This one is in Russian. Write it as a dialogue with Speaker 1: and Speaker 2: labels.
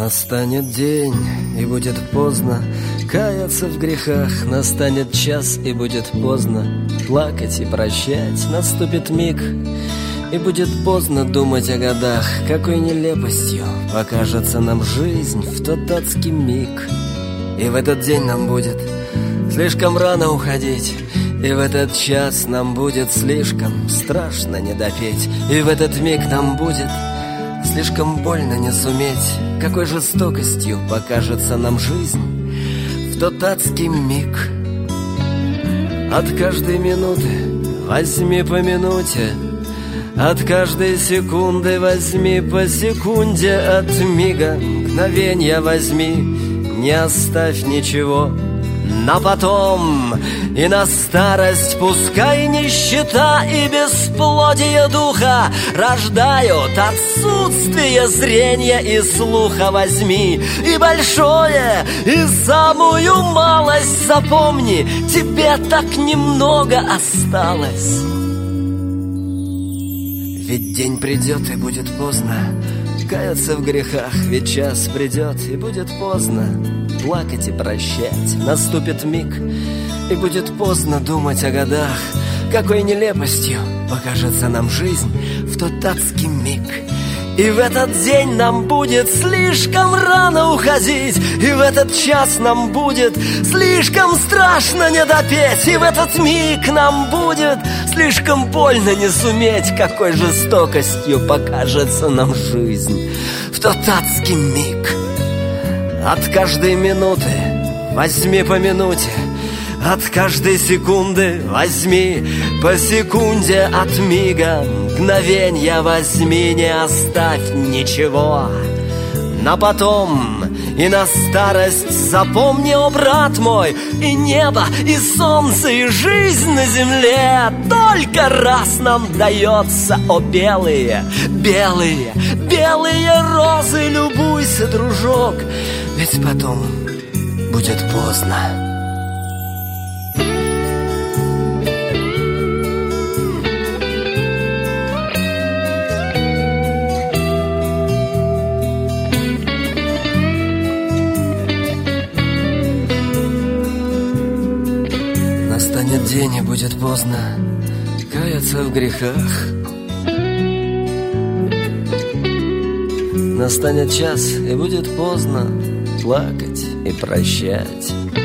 Speaker 1: Настанет день, и будет поздно каяться в грехах. Настанет час, и будет поздно плакать и прощать. Наступит миг, и будет поздно думать о годах. Какой нелепостью покажется нам жизнь в тот адский миг. И в этот день нам будет слишком рано уходить, и в этот час нам будет слишком страшно не допеть. И в этот миг нам будет слишком больно не суметь. Какой жестокостью покажется нам жизнь в тот адский миг. От каждой минуты возьми по минуте, от каждой секунды возьми по секунде, от мига мгновенья возьми, не оставь ничего на потом и на старость. Пускай нищета и бесплодие духа рождают отсутствие зрения и слуха. Возьми и большое, и самую малость запомни, тебе так немного осталось. Ведь день придет, и будет поздно каяться в грехах. Ведь час придет, и будет поздно плакать и прощать. Наступит миг, и будет поздно думать о годах. Какой нелепостью покажется нам жизнь в тот адский миг. И в этот день нам будет слишком рано уходить, и в этот час нам будет слишком страшно не допеть. И в этот миг нам будет слишком больно не суметь. Какой жестокостью покажется нам жизнь в тот адский миг. От каждой минуты возьми по минуте, от каждой секунды возьми по секунде, от мига мгновенья возьми, не оставь ничего на потом и на старость. Запомни, о брат мой, и небо, и солнце, и жизнь на земле только раз нам дается, о белые, белые, белые розы. Любуйся, дружок, ведь потом будет поздно. Настанет день, и будет поздно каяться в грехах. Настанет час, и будет поздно плакать и прощать.